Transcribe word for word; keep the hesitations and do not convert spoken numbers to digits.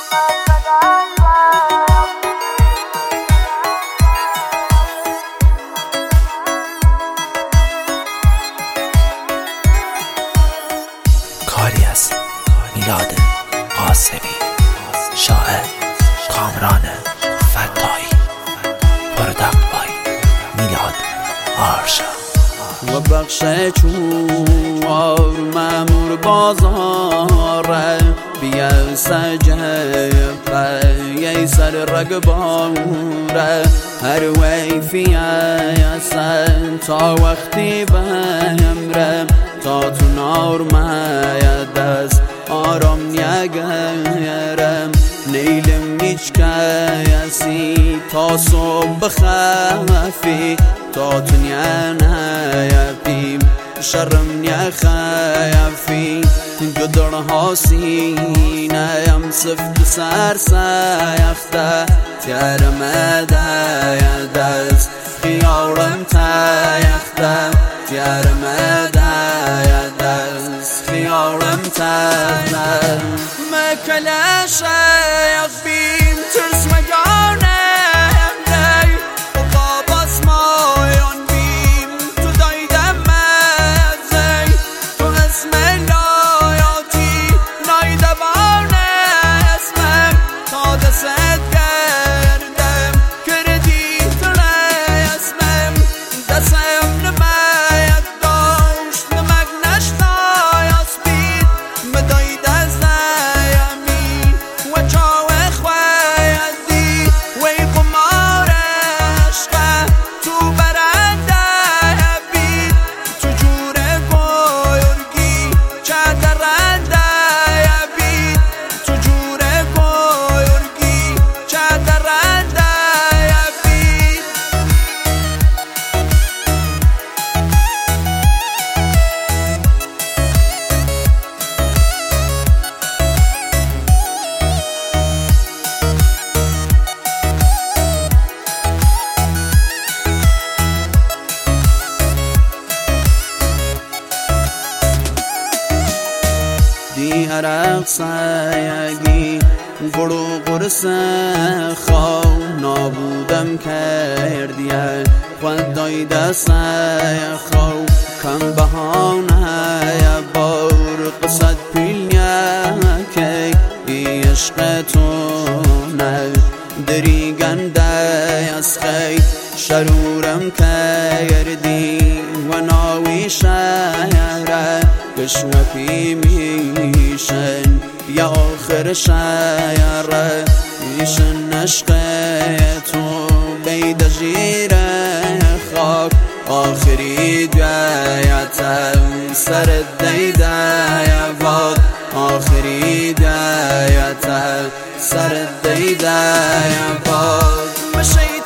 کاری از میلاد قاسمی، شاعر کامران فتایی، پروداکت بای میلاد آرشا. و بخش چوار مامور بازاره بیا سجبه یه سر رگباره هر وی فیاسن تا وقتی بهمره تا تو نار مایدست آرام نیگرم نیلم نیچ کسی تا صبح خفی تا تو نیانهیم شرم نیخیفی گدرها سینهیم سفت سر سیخته تیرم دست خیارم تیخته تیرم دست خیارم تیخته مکل شیخ بیم ترس مگانه دی عرق سایگی گرو قرص خواه نابودم کردیه خودای دست خواه کم بهانه بار قصد پیلیه که عشق تو نه دری گنده از خی شرورم کردی و ناوی شهره کشمکی میشن یا آخر شهره میشن عشق تو بید جیره خاک آخری دیتم سر دیده باد آخری دیتم سر دیده باد مشید